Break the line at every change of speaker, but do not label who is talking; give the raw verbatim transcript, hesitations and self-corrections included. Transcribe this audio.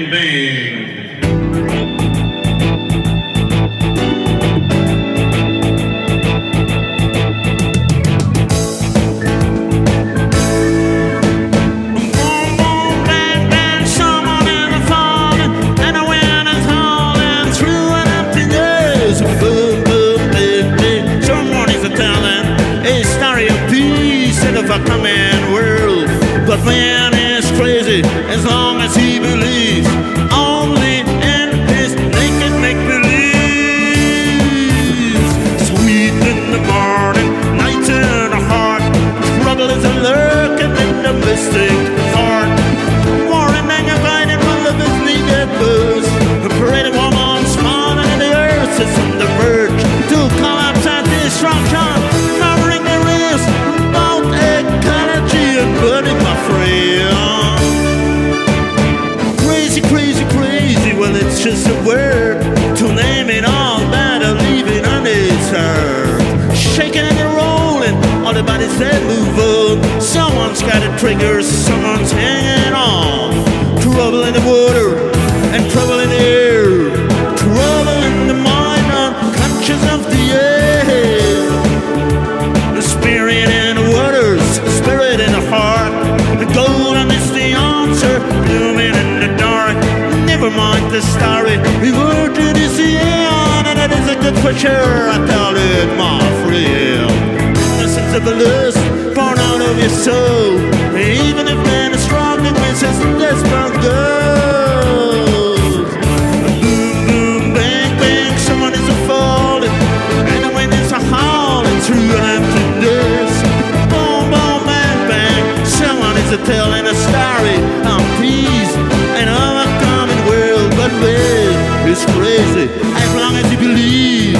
bang, bang.
A coming world, but man is crazy as long as he believes only in his naked make-believe. Sweet in the morning, night in the heart, trouble is a lurking in the mystic heart. Warring man, you're guiding full of his needed booze. A pretty woman smiling in the earth is on the verge to collapse and destruction, covering the wrist. Burning my friend. Crazy, crazy, crazy. Well, it's just a word to name it all that are leaving undeserved. Shaking and rolling, all the bodies that move on. Someone's got a trigger, someone's hanging on. Trouble in the water and trouble in the air. Trouble in the mind, unconscious of the air. The spirit in the waters, spirit in the heart. The golden is the answer, blooming in the dark. Never mind the story, rewarded is the end, and it is a good for sure, I tell it, my friend. Innocence of the lust, born out of your soul. Even if man is strong, it misses this bound goes. Boom, boom, bang, bang, someone is a falling, and the wind is a howling through an emptiness. Telling a story of peace and of a common world, but man, it's crazy as long as you believe